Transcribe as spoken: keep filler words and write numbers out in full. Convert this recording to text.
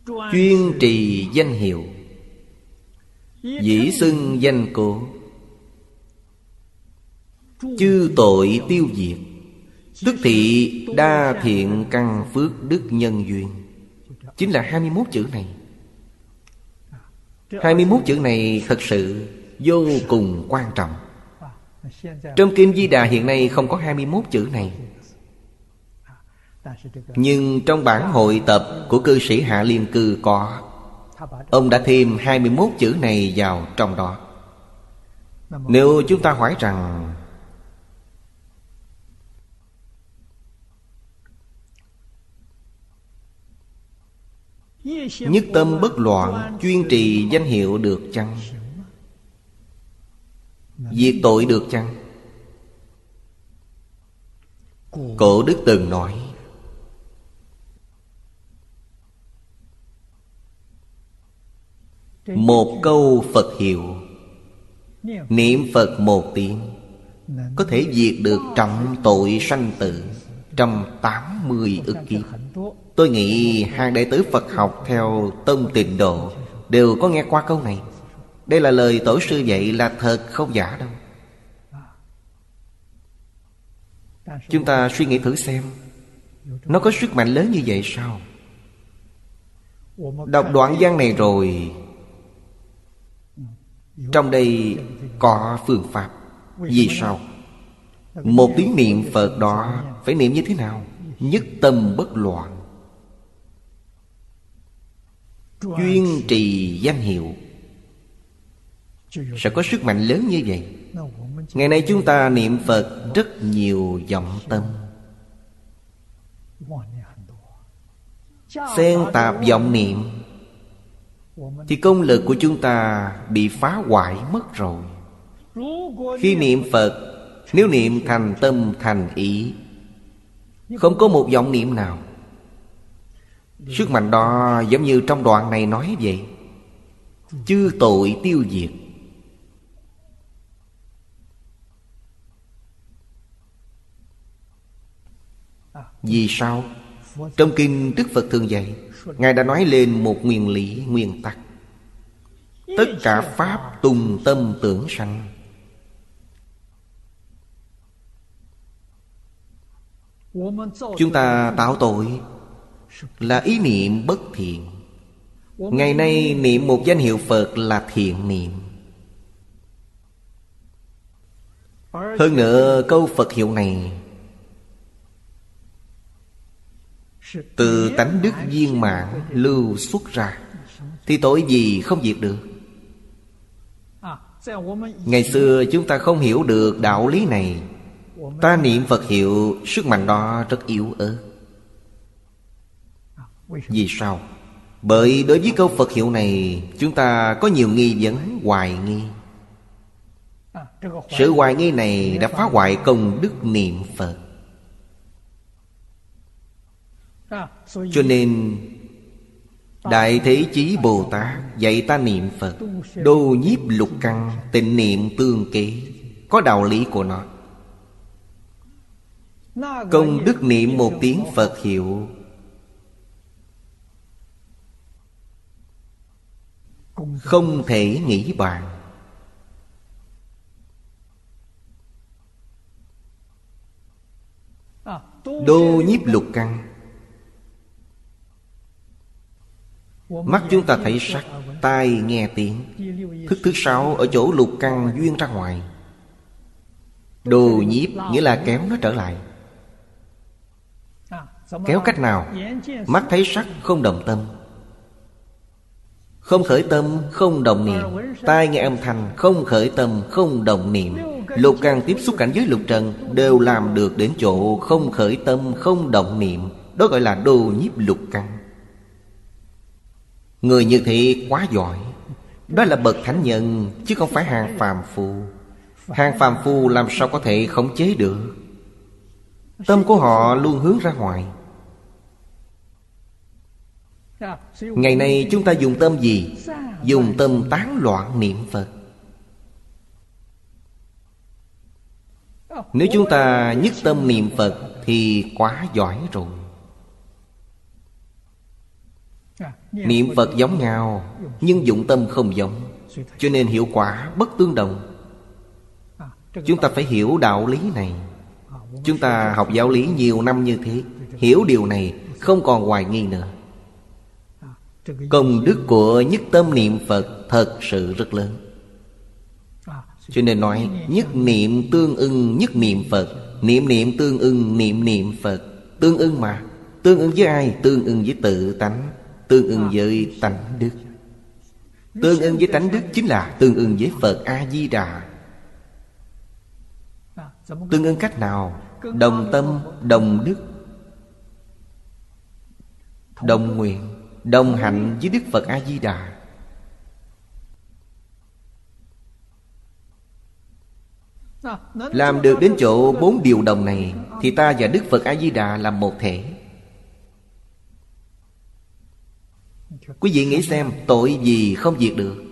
chuyên trì danh hiệu, dĩ xưng danh cố, chư tội tiêu diệt, tức thị đa thiện căn phước đức nhân duyên. Chính là hai mươi mốt chữ này. Hai mươi mốt chữ này thật sự vô cùng quan trọng. Trong Kinh Di Đà hiện nay không có hai mươi mốt chữ này, nhưng trong bản hội tập của cư sĩ Hạ Liên Cư có. Ông đã thêm hai mươi mốt chữ này vào trong đó. Nếu chúng ta hỏi rằng nhất tâm bất loạn, chuyên trì danh hiệu được chăng? Diệt tội được chăng? Cổ đức từng nói, một câu Phật hiệu, niệm Phật một tiếng, có thể diệt được trọng tội sanh tử trong tám mươi ức kiếp. Tôi nghĩ hàng đệ tử Phật học theo tông Tịnh Độ đều có nghe qua câu này. Đây là lời tổ sư dạy, là thật không giả đâu. Chúng ta suy nghĩ thử xem, nó có sức mạnh lớn như vậy sao? Đọc đoạn văn này rồi, trong đây có phương pháp. Vì sao? Một tiếng niệm Phật đó phải niệm như thế nào? Nhất tâm bất loạn, chuyên trì danh hiệu, sẽ có sức mạnh lớn như vậy. Ngày nay chúng ta niệm Phật rất nhiều vọng tâm, xen tạp vọng niệm, thì công lực của chúng ta bị phá hoại mất rồi. Khi niệm Phật, nếu niệm thành tâm thành ý, không có một vọng niệm nào, sức mạnh đó giống như trong đoạn này nói vậy, chư tội tiêu diệt. Vì sao? Trong kinh Đức Phật thường dạy, Ngài đã nói lên một nguyên lý, nguyên tắc: tất cả pháp tùng tâm tưởng sanh. Chúng ta tạo tội là ý niệm bất thiện. Ngày nay niệm một danh hiệu Phật là thiện niệm. Hơn nữa câu Phật hiệu này từ tánh đức viên mãn lưu xuất ra, thì tội gì không diệt được. Ngày xưa chúng ta không hiểu được đạo lý này, ta niệm Phật hiệu, sức mạnh đó rất yếu ớt. Vì sao? Bởi đối với câu Phật hiệu này, chúng ta có nhiều nghi vấn, hoài nghi. Sự hoài nghi này đã phá hoại công đức niệm Phật. Cho nên Đại Thế Chí Bồ Tát dạy ta niệm Phật, đô nhiếp lục căn, tịnh niệm tương kế, có đạo lý của nó. Công đức niệm một tiếng Phật hiệu không thể nghĩ bàn. Đô nhiếp lục căn, mắt chúng ta thấy sắc, tai nghe tiếng. Thức thứ sáu ở chỗ lục căn duyên ra ngoài. Đồ nhiếp nghĩa là kéo nó trở lại. Kéo cách nào? Mắt thấy sắc không động tâm, không khởi tâm, không động niệm. Tai nghe âm thanh, không khởi tâm, không động niệm. Lục căn tiếp xúc cảnh giới lục trần đều làm được đến chỗ không khởi tâm, không động niệm. Đó gọi là đồ nhiếp lục căn. Người như thế quá giỏi. Đó là bậc thánh nhân, chứ không phải hàng phàm phu. Hàng phàm phu làm sao có thể khống chế được? Tâm của họ luôn hướng ra ngoài. Ngày nay chúng ta dùng tâm gì? Dùng tâm tán loạn niệm Phật. Nếu chúng ta nhất tâm niệm Phật thì quá giỏi rồi. Niệm Phật giống nhau, nhưng dụng tâm không giống, cho nên hiệu quả bất tương đồng. Chúng ta phải hiểu đạo lý này. Chúng ta học giáo lý nhiều năm như thế, hiểu điều này, không còn hoài nghi nữa. Công đức của nhất tâm niệm Phật thật sự rất lớn. Cho nên nói nhất niệm tương ưng nhất niệm Phật, niệm niệm tương ưng niệm niệm Phật. Tương ưng mà. Tương ưng với ai? Tương ưng với tự tánh, tương ưng với tánh đức. Tương ưng với tánh đức chính là tương ưng với Phật A-di-đà. Tương ưng cách nào? Đồng tâm, đồng đức, đồng nguyện, đồng hạnh với Đức Phật A-di-đà. Làm được đến chỗ bốn điều đồng này, thì ta và Đức Phật A-di-đà là một thể. Quý vị nghĩ xem, tội gì không diệt được?